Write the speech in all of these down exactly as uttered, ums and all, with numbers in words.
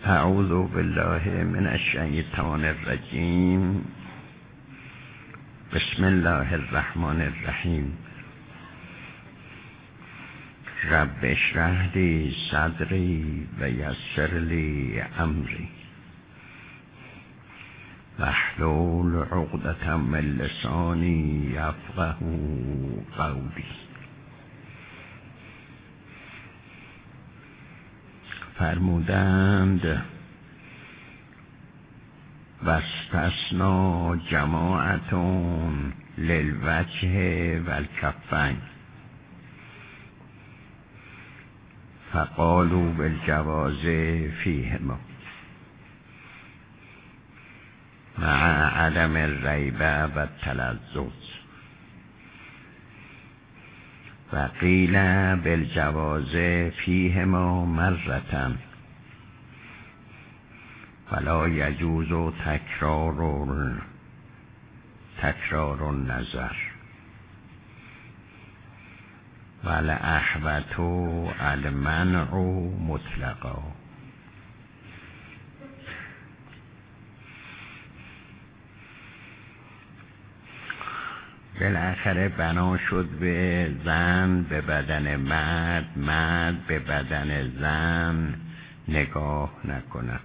اعوذ بالله من الشیطان الرجیم. بسم الله الرحمن الرحیم. رب اشرح لی صدری و یسر لی امری واحلل عقدة من لسانی یفقهوا قولی. فرمودند واستثنی جماعتون للوجه والکفین فقالوا بالجواز فیهما مع عدم الریب و التلذذ و قیل بالجواز فیهما مرة ولا یجوز تکرار تکرار النظر والاحوط المنع مطلقا. بالاخره بنا شد به زن به بدن مرد، مرد به بدن زن نگاه نکنه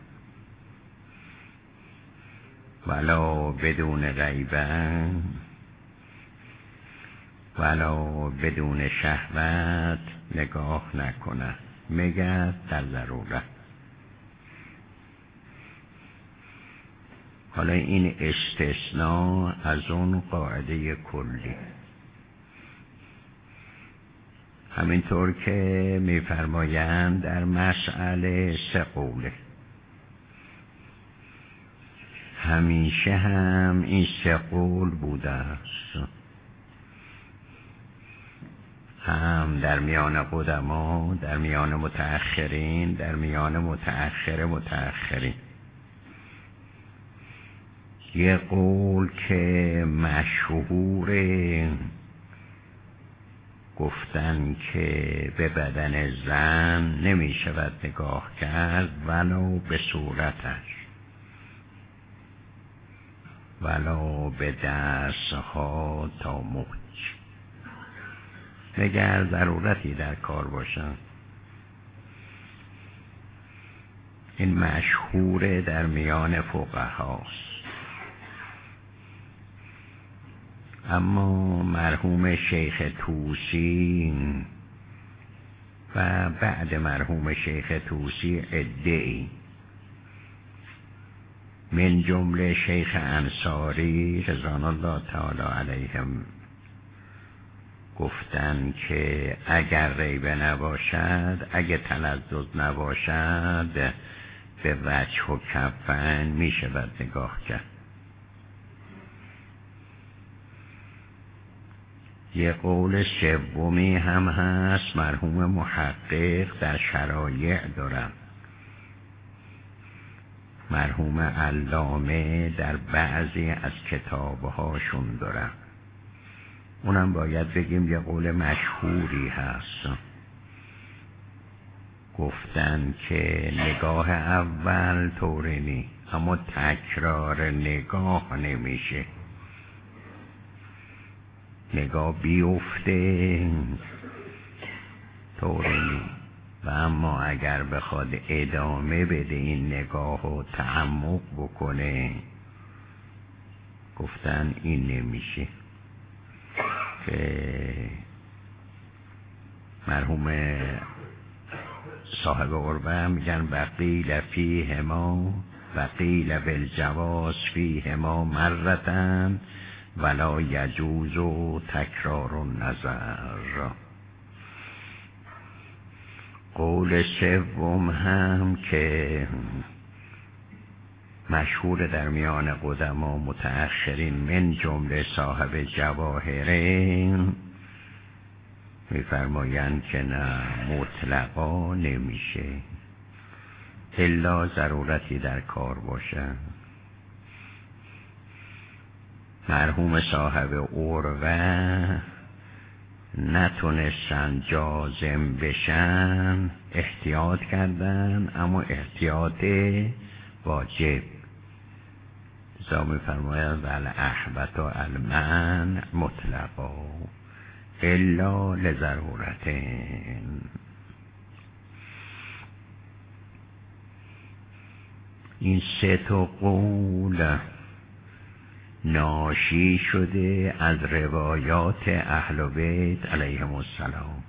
ولا بدون ریبه ولا بدون شهوت نگاه نکنه مگر در ضرورت. حالا این استثناء از اون قاعده کلی، همینطور که میفرمایند در مسئله سه قوله، همیشه هم این سه قول بوده است، هم در میان قدما، در میان متأخرین، در میان متأخر متأخرین. یه قول که مشهور گفتن که به بدن زن نمی شود نگاه کرد ولو به صورتش ولو به دستها تا موج، مگر ضرورتی در کار باشن. این مشهور در میان فقهاست. اما مرحوم شیخ طوسی و بعد مرحوم شیخ طوسی عده‌ای من جمله شیخ انصاری رضوان الله تعالی علیهم گفتن که اگر ریبه نباشد، اگر تلذذ نباشد، به وجه و کفن می شود نگاه کرد. یه قول سومی هم هست، مرحوم محقق در شرایع دارم، مرحوم علامه در بعضی از کتابهاشون دارم. اونم باید بگیم یه قول مشهوری هست. گفتن که نگاه اول طوری نی، اما تکرار نگاه نمیشه، نگاه بیفته طوری نی. و اما اگر بخواد ادامه بده این نگاه و تعمق بکنه، گفتن این نمیشه. که مرحوم صاحب قربه میگن وقیل فیهما وقیل بالجواز فیهما مرتن ولا یجوز تکرار النظر. قول سوم هم که مشهور در میان قدما متأخرین من جمله صاحب جواهرین میفرمایند که نه، مطلقا نمیشه الا ضرورتی در کار باشه. مرحوم صاحب عروه نتونستن جازم بشن احتیاط کردن، اما احتیاط واجب. ازا می فرماید ول احبت و المن مطلقا الا لضرورتین. این سه تا قول ناشی شده از روایات اهل بیت علیهم السلام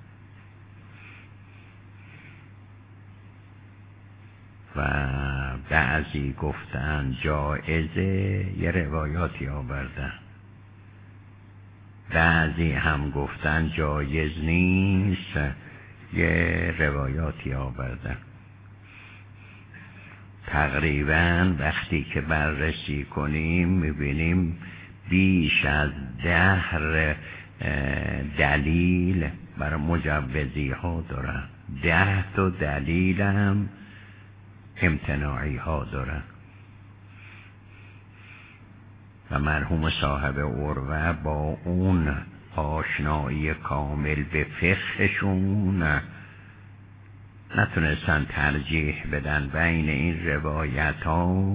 و بعضی گفتن جایزه، یه روایاتی آوردن، بعضی هم گفتن جایز نیست، یه روایاتی آوردن. تقریبا وقتی که بررسی کنیم میبینیم بیش از ده دلیل برای مجوزی ها دارن، ده تا دلیل هم امتناعی ها دارن. و مرحوم صاحب عروه با اون آشنایی کامل به فقهشون نتونستن ترجیح بدن بین این روایت ها،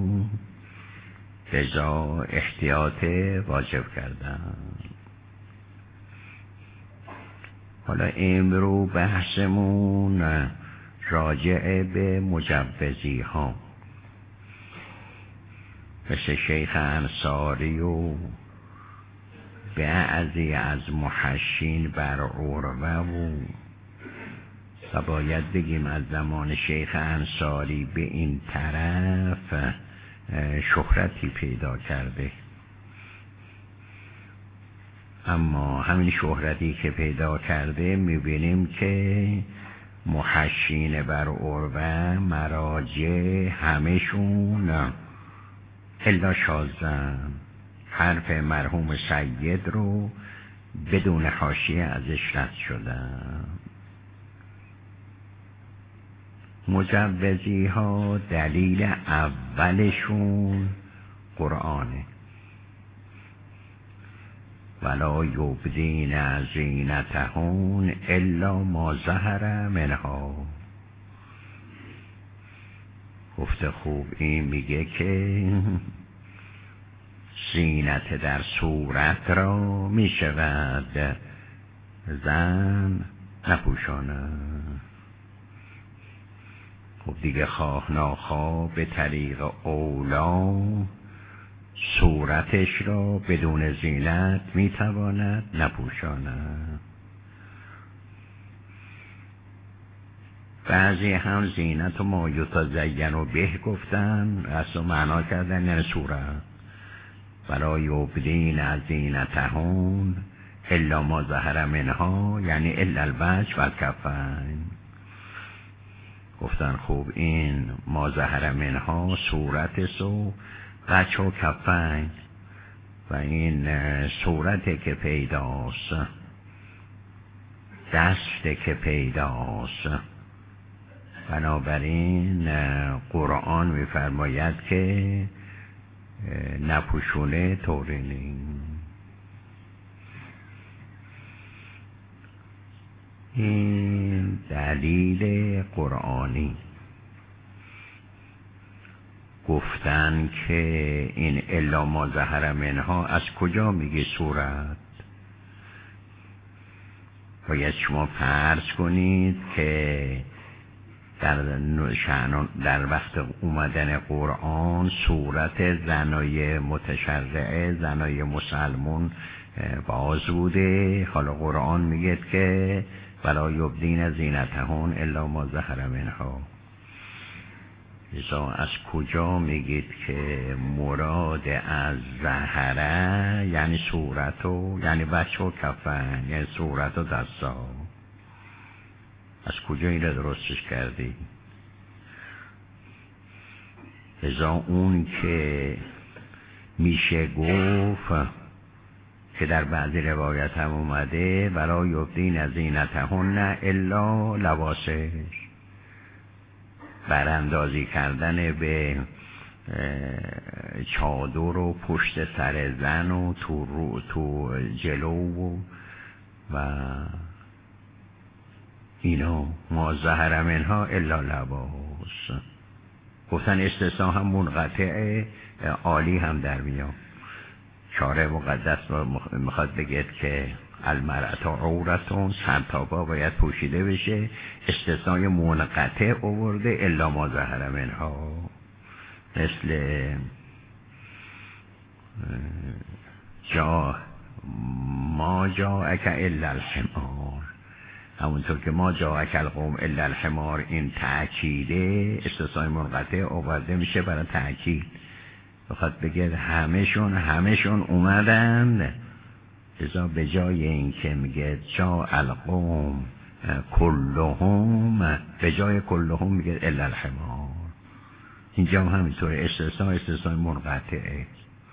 لذا احتیاط واجب کردن. حالا امرو بحثمون راجع به مجوزی ها، مثل شیخ انصاری و بعضی از محشین بر عروه و و باید بگیم از زمان شیخ انصاری به این طرف شهرتی پیدا کرده. اما همین شهرتی که پیدا کرده میبینیم که محشین بر عروه مراجع همشون الا شازن حرف مرحوم سید رو بدون حاشیه ازش رد شدن. مجوزی ها دلیل اولشون قرآنه. ولا یبدین زینتهن الا ما ظهر منها. گفته خوب این میگه که زینت در صورت را میشود زن نپوشاند. خب دیگه خواه ناخواه به طریق اولا صورتش را بدون زینت میتواند نپوشاند. بعضی هم زینت و ما یتزین و به گفتن، اصلا معنا کردن یعنی صورت. ولا یبدین از زینتهن الا ما ظهر منها یعنی الا الوجه و الکفین. گفتن خوب این ما ظهر منها صورت سو وجه و کفین و این صورت که پیداست، دست که پیداست. بنابراین قرآن می‌فرماید که نپوشونه طوری نیست. این دلیل قرآنی. گفتن که این الا ما ظهر منها از کجا میگه صورت؟ باید شما فرض کنید که در شأن در وقت اومدن قرآن صورت زنای متشرعه، زنای مسلمون باز بوده. حالا قرآن میگه که ولا یبدین زینتهن الا ما ظهر منها. لذا از کجا میگید که مراد از ظهره یعنی صورت و یعنی وجه و کفن، یعنی صورت و دستا؟ از کجا این را درستش کردی؟ لذا اون که میشه گفت که در بعضی روایت هم اومده ولا یبدین زینتهن الا لباسش، براندازی کردن به چادر و پشت سر زن و تو, رو تو جلو و و اینو ما ظهر منها الا لباس. گفتن استثناء هم منقطع عالی هم در میاد. شارع مقدس میخواد بگید که المرأة عورتون، سرتاپا باید پوشیده بشه، استثناء منقطع آورده الا ما ظهر منها، مثل جا ما جاءک الا الحمار، همونطور که ما جاءک القوم الا الحمار این تأکیده استثناء منقطع آورده میشه برای تأکید. بخواد بگه همهشون همهشون اومدن، ازا به جای این که میگه جا القوم کلهم، به جای کلهم میگه الا الحمار. اینجا هم همینطور استثناء استثناء منقطعه.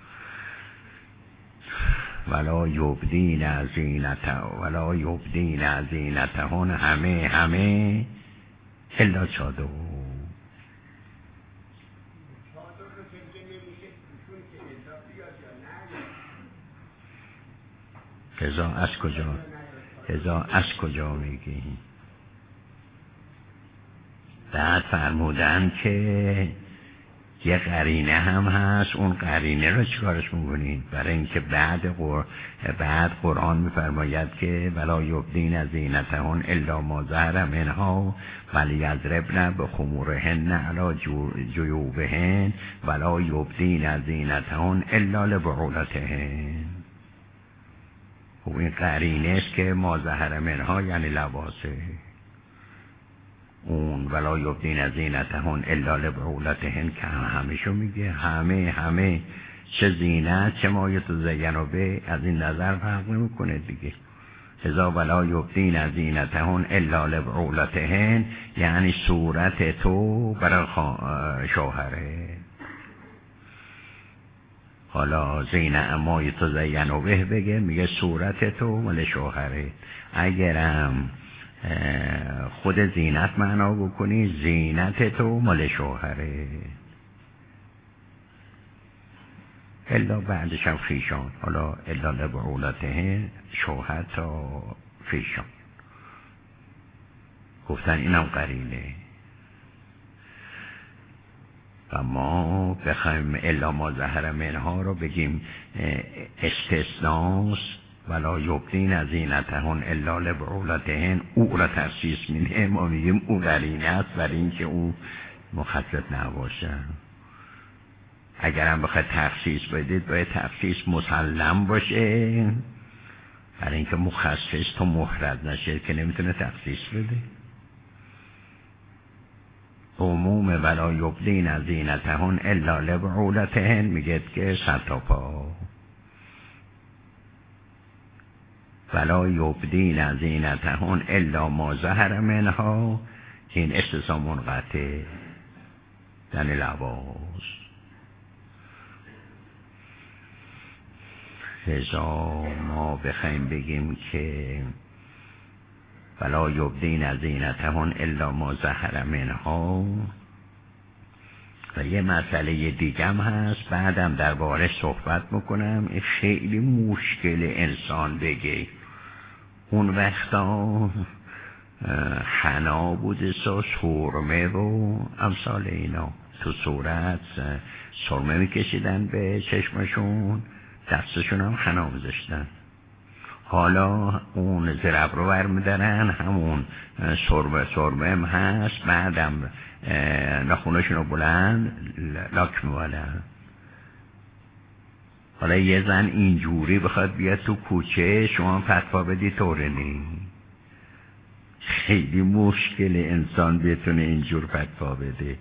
ولا یبدین زینته ولا یبدین زینتهن، همه همه الا چادر. هزا از کجا هزا از کجا میگی؟ بعد فرمودن که یه قرینه هم هست، اون قرینه رو چیکارش میکنید؟ برای اینکه بعد قر... بعد قرآن میفرماید که ولا یبدین زینتهن الا ما ظهر منها ولیضربن بخمورهن علی جیوبهن ولا یبدین زینتهن الا لبعولتهن. و این قرینه است که ما ظهر منها یعنی لباسه. اون ولا یبدین زینتهن الا لبعولتهن که همشو میگه، همه همه چه زینت چه ما یتزین به، از این نظر فرق نمیکنه دیگه. ازا ولا یبدین زینتهن الا لبعولتهن یعنی صورت تو برای شوهره. حالا زینت ما یتزین به بگه، میگه صورت تو مال شوهره. اگرم خود زینت معنا بکنی، زینت تو مال شوهره. الا بعدش هم خیشان، حالا الا لبعولتهن شوهر تا خیشان گفتن اینم قرینه. و ما بخوایم الا ما ظهر منها رو بگیم استثناس، ولا یبدین زینتهن الا لبعولتهن، او را تخصیص میده، ما میگیم او قرینه است برای اینکه او مخصص نباشه. اگرم بخواد تخصیص بدید باید تخصیص مسلم باشه، برای اینکه مخصص تو محرز نشه که نمیتونه تخصیص بده. عموم ولا یبدین زینتهن الا لبعولتهن میگه که سرتاپا. ولا یبدین زینتهن الا ما ظهر منها، این استثناء منقطع یعنی لباس. لذا ما بخوایم بگیم که ولا یبدین زینتهن الا ما ظهر منها. و یه مسئله دیگم هست بعدم درباره صحبت میکنم، خیلی مشکل انسان بگه. اون وقتا حنا بوده سا سرمه و امثال اینا تو صورت سرمه میکشیدن به چشمشون، دستشون هم حنا میذاشتن. حالا اون زرب رو برمیدارن، همون سرمه سرمه هم هست، بعدم ناخوناشون رو بلند لاک میوالن. حالا یه زن اینجوری بخواد بیاد تو کوچه شما فتوا بدی طوره نی، خیلی مشکل انسان بتونه اینجور فتوا بده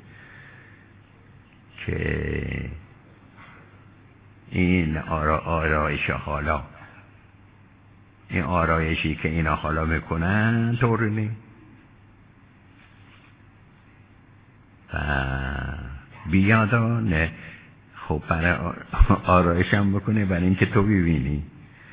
که این آرا آرایش حالا، این آرایشی که اینا حالا میکنن طوره نی. و بیادا نه، خب برای آرایش هم بکنه برای اینکه تو ببینی.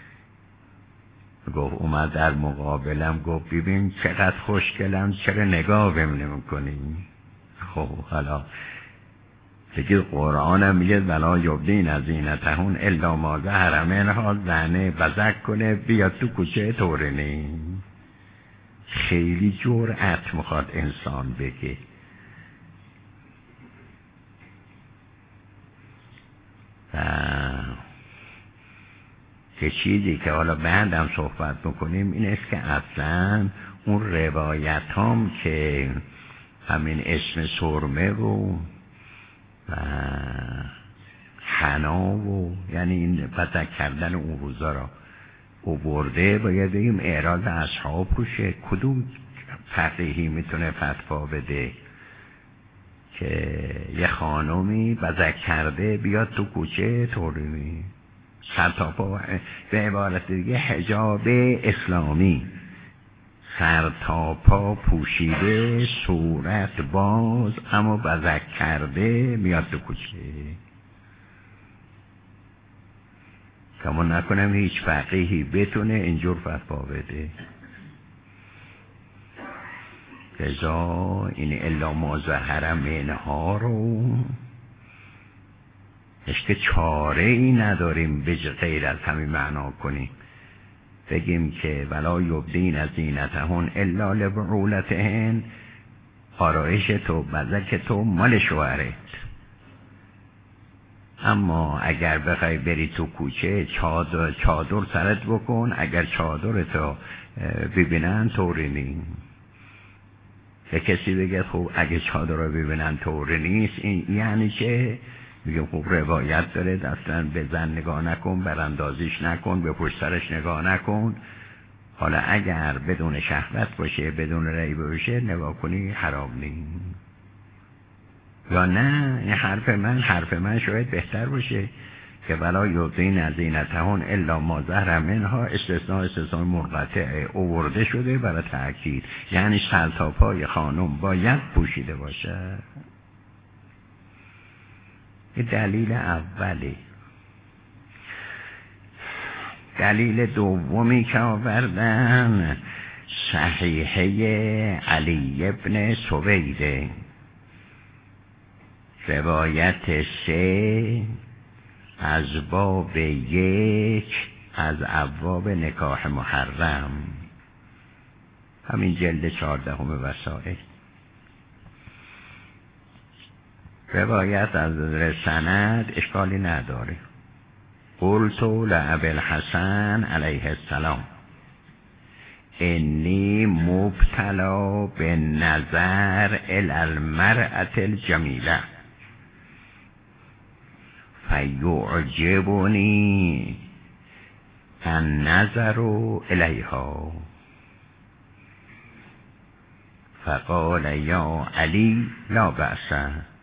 گفت اومد در مقابلم گفت ببین چقدر خوشگلم، چرا نگاه بهم نمی‌کنی؟ خب حالا دیگه قرآن هم میگه ولا یبدین از زینتهن الا ما ظهر منها، زنه بزک کنه بیاد تو کوچه تورنی. خیلی جرأت میخواد انسان بگه. و که چیزی که حالا بعدم صحبت بکنیم این است که اصلا اون روایت هم که همین اسم سرمه رو و حنا و یعنی این بزک کردن اون روزا را اوورده، باید بگیم اعراض اصحاب روشه. کدوم فقیهی میتونه فتوا بده که یه خانومی بزک کرده بیاد تو کوچه تورمی؟ سر تا پا، به عبارت دیگه حجاب اسلامی، سر تا پا پوشیده، صورت باز اما بزک کرده میاد تو کوچه. کما نکنم هیچ فقیهی بتونه اینجور فتوا بده. لذا این الا ما ظهر منها رو اشکه چاره ای نداریم به غیر از همین معنا کنیم، بگیم که ولا یبدین از زینتهن الا لبعولتهن، آرایش تو بزک تو مال شوهرت. اما اگر بخوای بری تو کوچه چادر, چادر سرت بکن، اگر چادرتو ببینن طوری نیست. یه کسی بگه خب اگه چادر رو ببینن طوری نیست، این یعنی چه؟ میگم خب روایت داره اصلا به زن نگاه نکن، براندازیش نکن، به پشت سرش نگاه نکن. حالا اگر بدون شهوت باشه، بدون ریبه باشه، نگاه کنی حرام نیست. یا نه این حرف من حرف من شاید بهتر باشه که ولا یبدین از زینتهن الا ما ظهر منها، استثناء استثناء منقطع اوورده شده برای تأکید، یعنی سر تا پای خانم باید پوشیده باشه. این دلیل اولی. دلیل دومی که آوردن صحیحه علی ابن سویده، روایت سه از باب یک از ابواب نکاح محرم، همین جلد چهاردهم وسائل. روایت از سند اشکالی نداره. قلت لأبی الحسن علیه السلام انی مبتلا به نظر الی المرأة الجمیله فیعجبنی النظر الیها، فقال یا علی لا بأس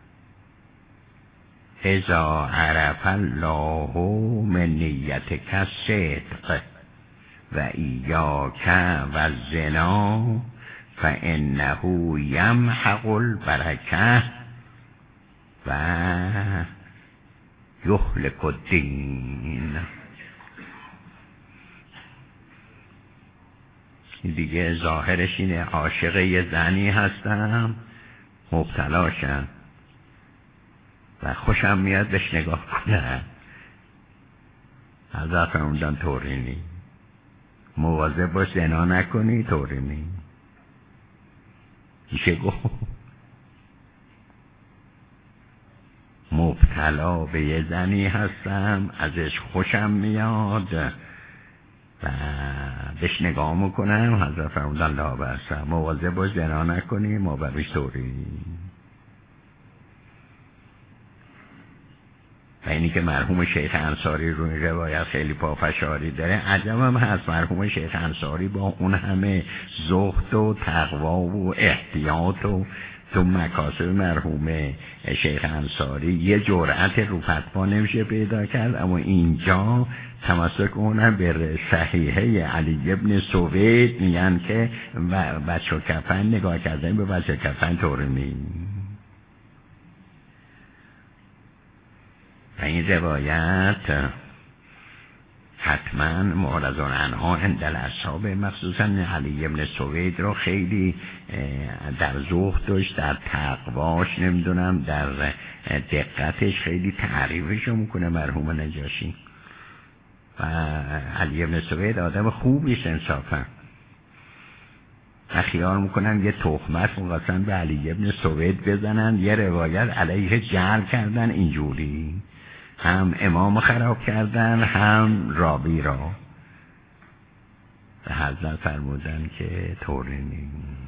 اذا عرف الله من نیتک الصدق و ایاک و الزنا فانه یمحق البرکه و یهلک الدین. دیگه ظاهرش اینه عاشق یه زنی هستم، مبتلاشم و خوشم میاد بهش نگاه کنم. حضرت فرمودن طوری نی، مواظب باش زنا نکنی، طوری نی. میشه گفت مبتلا به یه زنی هستم، ازش خوشم میاد و بهش نگاه میکنم. حضرت فرمودن لا بأس، مواظب باش زنا نکنی، ما بروش طوری. و اینی که مرحوم شیخ انصاری رو این روایت خیلی پافشاری داره، عجب هم هست مرحوم شیخ انصاری با اون همه زهد و تقوا و احتیاط و تو مکاسب مرحوم شیخ انصاری یه جرأت رو فتوا نمیشه پیدا کرد، اما اینجا تمسک اونم به صحیحه علی ابن سوید میگن که بچه کفن نگاه کردن به بچه کفن طور نیم. و این روایت حتما معرضان عنها عند الاصحاب، مخصوصا علی ابن سوید رو خیلی در زهد داشت، در تقواش، نمیدونم در دقتش خیلی تعریفش میکنه مرحوم نجاشی. و علی ابن سوید آدم خوبیست انصافا. اخیار میکنن یه تهمت مقاسم به علی ابن سوید بزنن، یه روایت علیه جعل کردن، اینجوری هم امام خراب کردن هم راوی را. حضرت فرمودن که طوری نیست.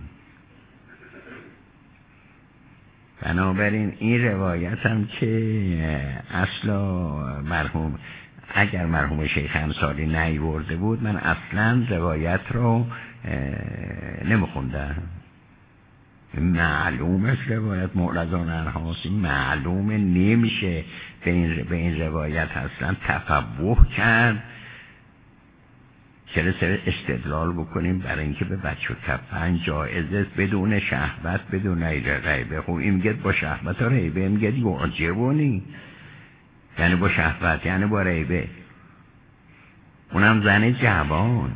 بنابراین این روایت هم که اصلا مرحوم اگر مرحوم شیخ انصاری نیورده بود من اصلا روایت رو نمیخوندم. معلومه روایت معرضان عنهاست، معلومه نمیشه به این, به این روایت اصلا تفوه کرد چرا سر استدلال بکنیم برای اینکه به بچه کفن جایزه بدون شهوت بدون ریبه. خب این میگه با شهوت و ریبه، میگه یعجبونی، یعنی با شهوت یعنی با ریبه، اونم زن جوان.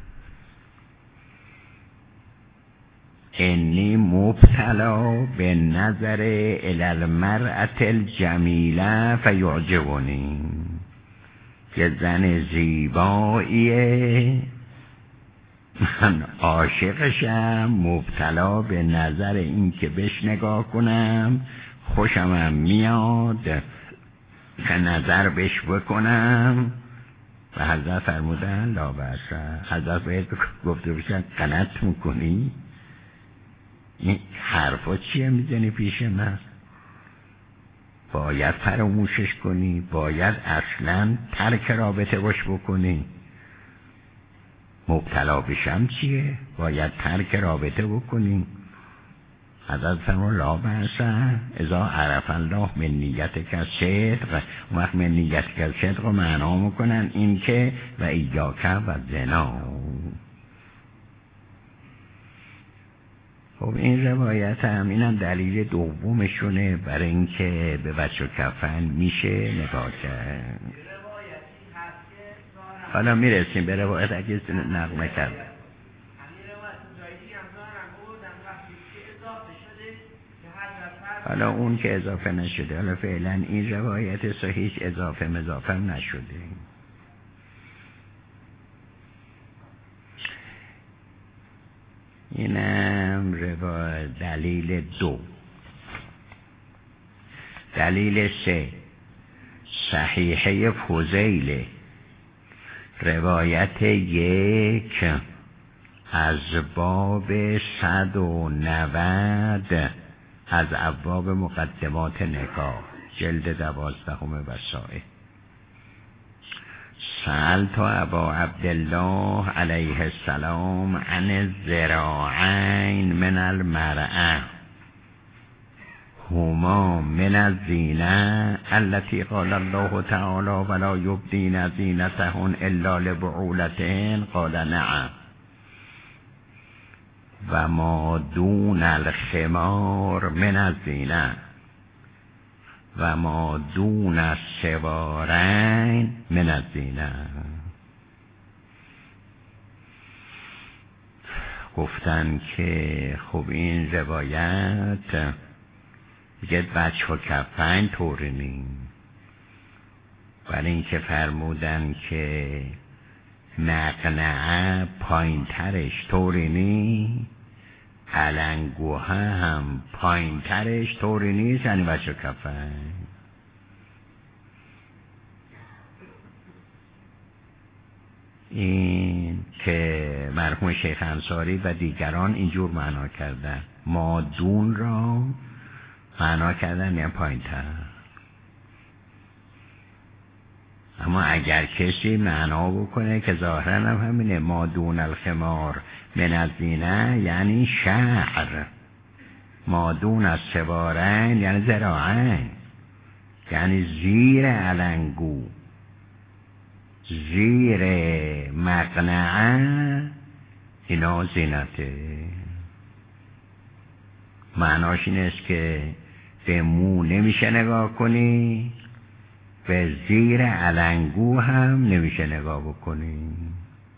انی مبتلا به نظر الالمرأة الجمیله فیعجبونی، که زن زیباییه، من عاشقشم، مبتلا به نظر این که بهش نگاه کنم، خوشمم میاد که نظر بهش بکنم. و حضرت فرمودن لا بأس. حضرت باید گفته باشن غلط میکنی؟ این حرفا چیه میزنی پیش من؟ باید فراموشش کنی، باید اصلا ترک رابطه باش بکنی. مبتلا بشم چیه؟ باید ترک رابطه بکنی. حضرت فرمود لا بأس اذا عرف الله من نیتک الصدق. وقت من نیتک الصدق رو معنا میکنن این که و ایاک و زنا. خب این روایت هم اینم دلیل دومشونه برای اینکه به بچه کفن میشه نگاه کرد. حالا میرسیم به روایت اگه نقمه کرد. حالا اون که اضافه نشده، حالا فعلا این روایت صحیح اضافه مضافه نشده. اینم روایت دلیل دو. دلیل سه صحیحه فضیل، روایت یک از باب صد و نود از ابواب مقدمات نکاح، جلد دوازدهم وسائل. سألت ابا عبدالله علیه السلام عن الذراعین من المرأة هما من الزینة التي قال الله تعالی ولا یبدین زینتهن الا لبعولتهن قال نعم و ما دون الخمار من الزینة و ما دون السوارین من الزینة. گفتن که خب این روایت میگه بچه ها کفن طوری نی، برای اینکه فرمودن که مقنعه پایین ترش طوری نی، علنگوها هم پایین ترش طوری نیست، یعنی بچه کفن. این که مرحوم شیخ انصاری و دیگران اینجور معنا کردن، مادون را معنا کردن یعنی پایین تر. اما اگر کسی معنا بکنه که ظاهرا هم همینه، ما دون الخمار من الزینه یعنی شعر، ما دون السوارین یعنی ذراعین، یعنی زیر علنگو زیر مقنعه اینا زینته. معناش این است که به مو نمیشه نگاه کنی، به زیر علنگو هم نمیشه نگاه بکنیم.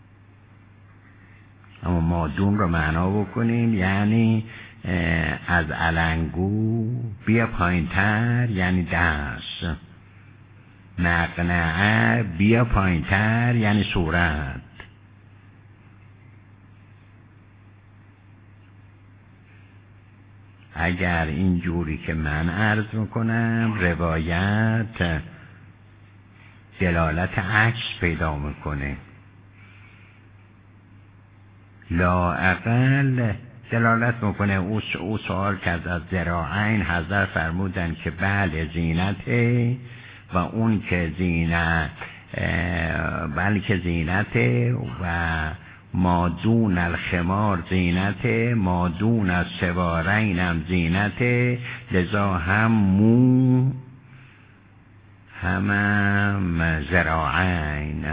اما مادون رو معنا بکنیم یعنی از علنگو بیا پایین تر یعنی دست، مقنعه بیا پایین تر یعنی صورت. اگر این جوری که من عرض میکنم روایت دلالت عکس پیدا میکنه، لااقل دلالت میکنه. او او سوال کرد از ذراعین، حضرت فرمودن که بله زینته، و اون که زینت بلکه زینته و ما دون الخمار زینته، ما دون از سوارین هم زینته، لذا هم مو هم هم ذراعین.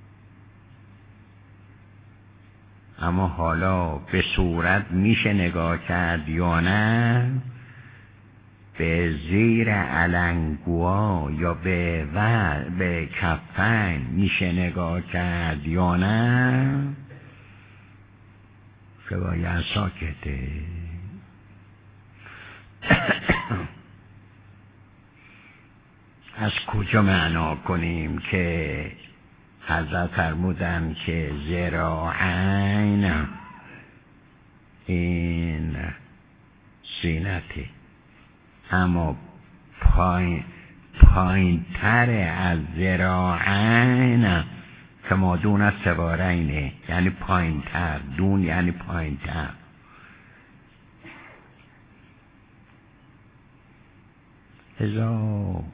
اما حالا به صورت میشه نگاه کرد یا نه؟ به زیر علنگوها یا به و به کفن میشه نگاه کرد یا نه؟ روایت ساکته. از کجا معنا کنیم که حضرت فرمودن که ذراعین این زینته، اما پایین پایین تر از ذراعین که ما دون از سوارینه یعنی پایین تر، دون یعنی پایین تر. ازا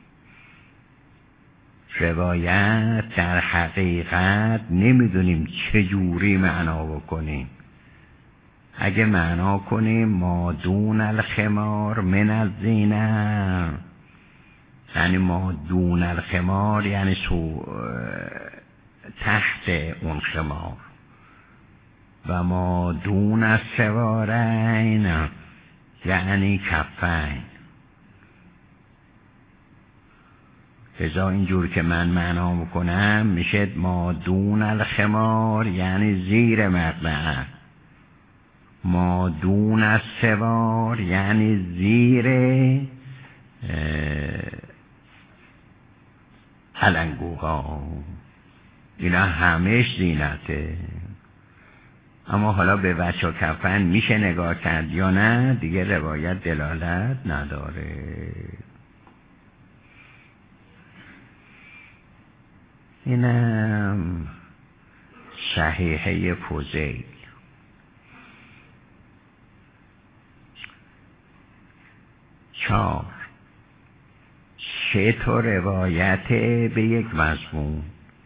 روایت در حقیقت نمیدونیم چجوری معنا بکنیم. اگه معنا کنیم ما دون الخمار من الزینه، یعنی ما دون الخمار یعنی سو تحت اون خمار، و ما دون السوارین یعنی کفین. لذا اینجور که من معنا میکنم میشه ما دون الخمار یعنی زیر مقنعه، ما دون السوار یعنی زیر علنگوها. اینا همش زینته. اما حالا به وجه و کفن میشه نگاه کرد یا نه؟ دیگه روایت دلالت نداره. اینم صحیحه فضیل. چهار، سه تا روایت به یک مضمون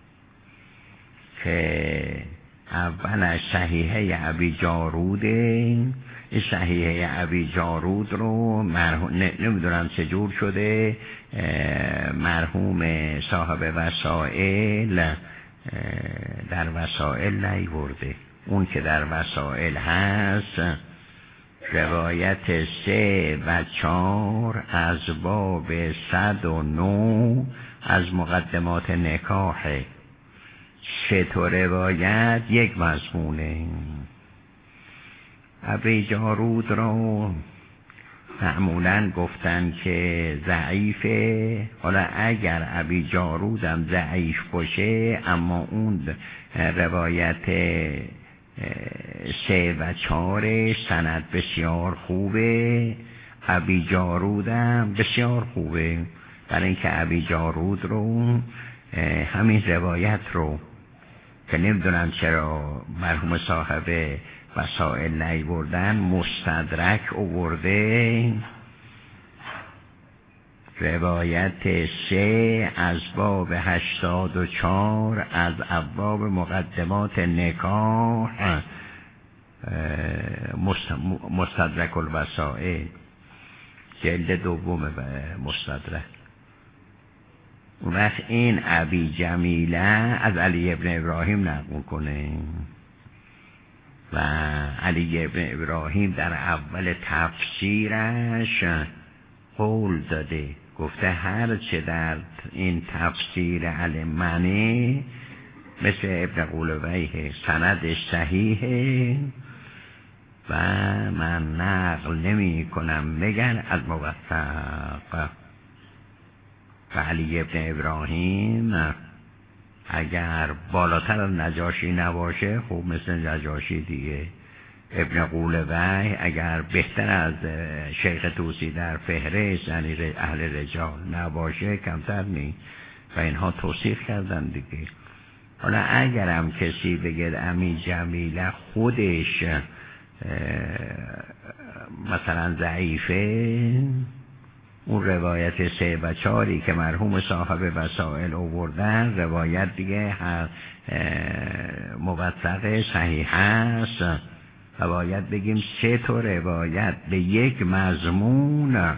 که اولش صحیحه ابی جاروده. این صحیحه ابی جارود رو مرحوم نمیدونم چجور شده مرحوم صاحب وسائل در وسائل نیورده. اون که در وسائل هست روایت سه و چار از باب صد و نو از مقدمات نکاحه. سه تا روایت یک مضمونه. ابی جارود رو معمولاً گفتن که ضعیفه. حالا اگر ابی جارودم ضعیف باشه، اما اون روایت سه و چار سند بسیار خوبه. ابی جارودم بسیار خوبه، برای اینکه ابی جارود رو همین روایت رو که نمیدونم چرا مرحوم صاحب وسائل نیوردن مستدرک آورده. روایت سه از باب هشتاد و چار از ابواب مقدمات نکاح مستدرک الوسائل جلد دوم مستدرک. اون وقت این ابی جمیله از علی ابن ابراهیم نقل کنه و علی ابن ابراهیم در اول تفسیرش قول داده، گفته هر چه در این تفسیر علمانه مثل ابن قولویه سندش صحیحه و من نقل نمی کنم مگر از موثق. و علی ابن ابراهیم اگر بالاتر از نجاشی نباشه خب مثل نجاشی دیگه. ابن قولوی اگر بهتر از شیخ طوسی در فهرست یعنی اهل رجال نباشه کمتر نی و اینها توصیف کردن دیگه. حالا اگرم کسی بگه امی جمیله خودش مثلا ضعیفه، اون روایت سه و چاری که مرحوم صاحب وسائل آوردن روایت دیگه موثق صحیح هست و باید بگیم سه تا روایت به یک مضمون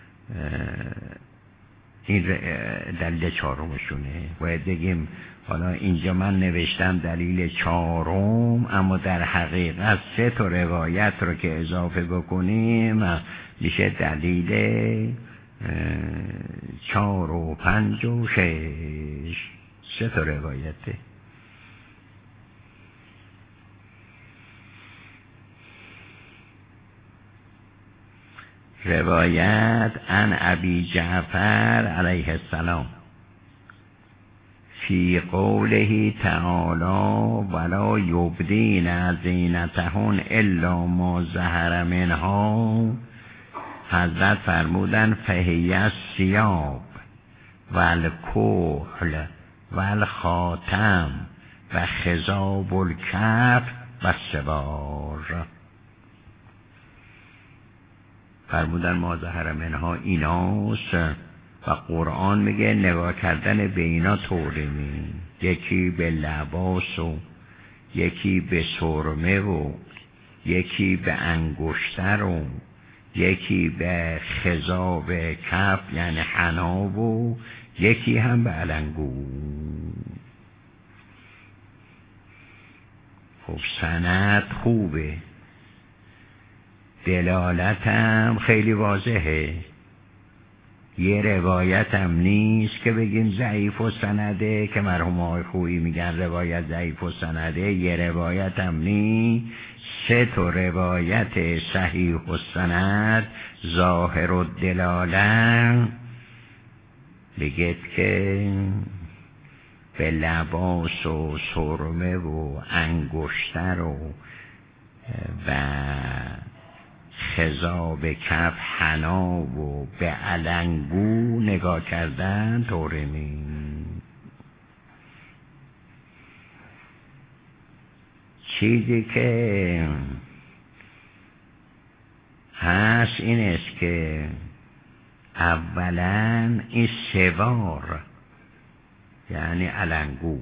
این دلیل چهارمشونه. باید بگیم حالا اینجا من نوشتم دلیل چهارم، اما در حقیقت سه تا روایت رو که اضافه بکنیم میشه دلیل چهار و پنج و شش. سه تا روایته. روایت عن ابی جعفر علیه السلام فی قوله تعالی ولا یبدین زینتهن الا ما ظهر منها، حضرت فرمودن فهی الثیاب و الکحل و الخاتم و خضاب الکف و السوار. فرمودن ما ظهر منها ایناست و قرآن میگه نگاه کردن به اینا طوری می، یکی به لباس و یکی به سرمه و یکی به انگشتر و یکی به خضاب کف یعنی حنا و یکی هم به علنگو. خب سند خوبه، دلالتم خیلی واضحه. یه روایتم نیست که بگیم ضعیف و سنده که مرحوم آقای خویی میگن روایت ضعیف و سنده. یه روایتم نیست، سه تا روایت صحیح و سند ظاهر و دلاله بگید که به لباس و سرمه و انگشتر و و خضاب کف حنا و به علنگو نگاه کردن طوره می. چیزی که هست این است که اولا این سوار یعنی علنگو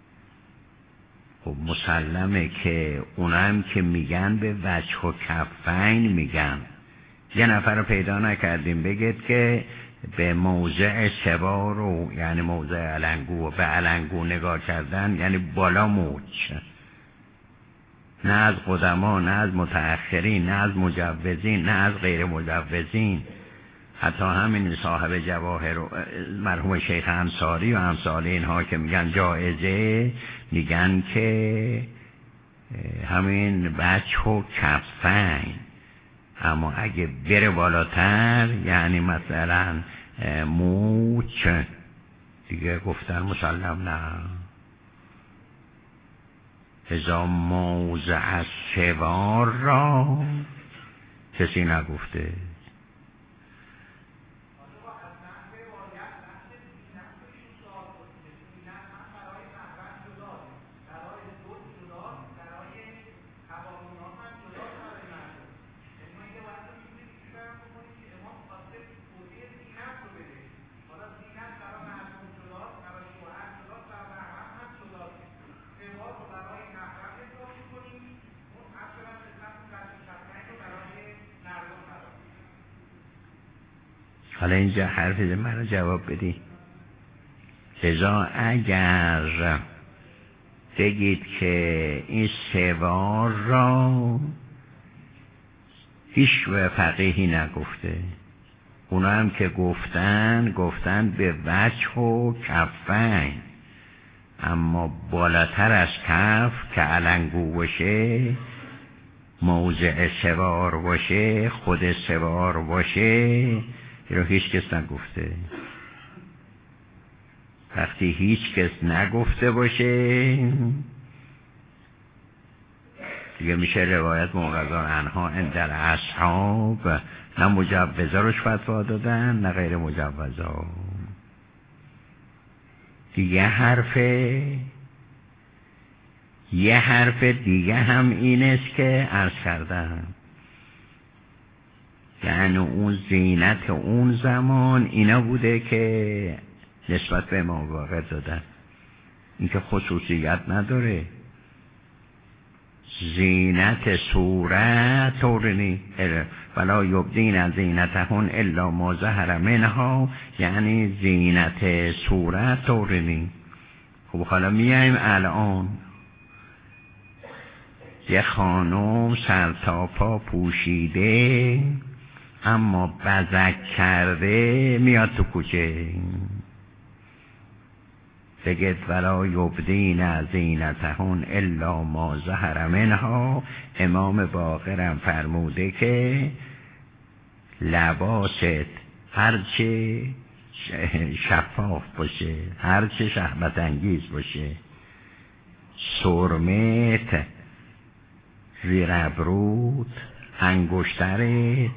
خب مسلمه که اونم که میگن به وجه و کفین میگن. یه نفر رو پیدا نکردیم بگید که به موضع سوار رو یعنی موضع علنگو و به علنگو نگاه کردن یعنی بالا موج، نه از قدما نه از متأخرین نه از مجوزین نه از غیر مجوزین. حتی همین صاحب جواهر مرحوم شیخ انصاری و امثال اینها که میگن جایزه میگن که همین وجه و کفین، اما اگه بره بالاتر یعنی مثلا موچ دیگه گفتن مسلم نه. ازا موضع سوار را کسی نگفته. حالا اینجا حرف من رو جواب بدی. لذا اگر بگید که این سوار را هیچ و فقیهی نگفته، اونا هم که گفتن گفتن به وجه و کفین، اما بالاتر از کف که علنگو باشه، موضع سوار باشه، خود سوار باشه، رو هیچ کس نگفته. وقتی هیچ کس نگفته باشه دیگه میشه روایت منقضا عنها اندر اصحاب، نه مجوزا روش فتوا دادن نه غیر مجوزا. دیگه حرفه یه حرف دیگه هم این است که عرض کردم، یعنی اون زینت اون زمان اینا بوده که نسبت به امام باقر دادن، این که خصوصیت نداره. زینت صورت طورنی ولا یبدین زینتهن الا ما ظهر منها، یعنی زینت صورت طورنی. خب حالا میایم الان یه خانم سر تا پا پوشیده اما بزک کرده میاد تو کوچه، بگید ولا یبدین زینتهن الا ما ظهر منها. امام باقرم فرموده که لباست هرچه شفاف باشه، هرچه شهوت انگیز باشه، سرمت، زیر ابروت، انگشترت،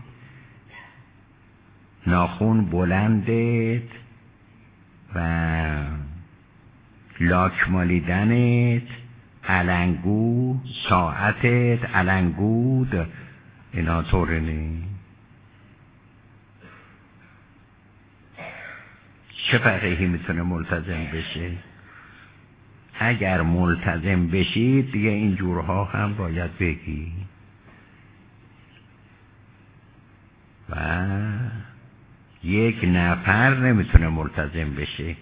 ناخون بلندت و لاک مالیدنت، علنگو، ساعتت، علنگود، اینا طورنی. چه فقیهی میتونه ملتزم بشه؟ اگر ملتزم بشید دیگه این جورها هم باید بگی. و یک نفر نمیتونه ملتزم بشه،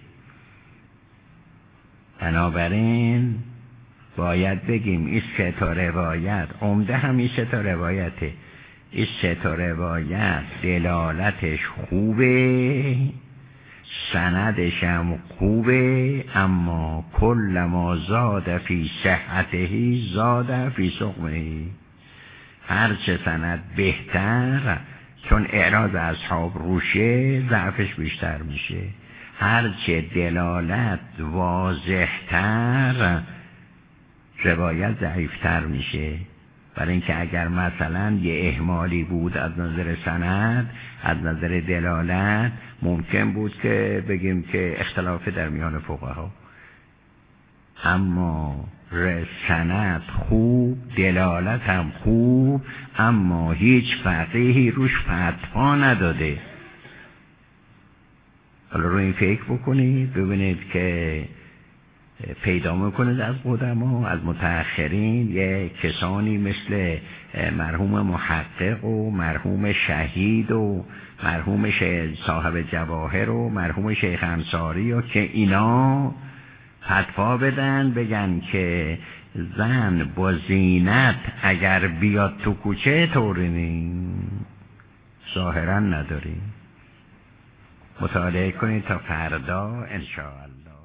بنابراین باید بگیم این سه تا روایت، عمده هم این سه تا روایته، این سه تا روایت دلالتش خوبه، سندش هم خوبه، اما کل ما زاد فی صحته زاد فی سقمه. هرچه سند بهتر، چون اعراض اصحاب روشه ضعفش بیشتر میشه، هرچه دلالت واضحتر روایت ضعیفتر میشه. برای اینکه اگر مثلا یه اهمالی بود از نظر سند، از نظر دلالت، ممکن بود که بگیم که اختلاف در میان فقها، اما سند خوب، دلالت هم خوب، اما هیچ فقیهی روش فتوا نداده. حالا رو این فکر بکنید ببینید که پیدا میکنید از قدما، از متأخرین، یه کسانی مثل مرحوم محقق و مرحوم شهید و مرحوم صاحب جواهر و مرحوم شیخ انصاری و که اینا فتوا بدن بگن که زن با زینت اگر بیاد تو کوچه طورنی، ظاهرا نداری. مطالعه کنید تا فردا انشاءالله.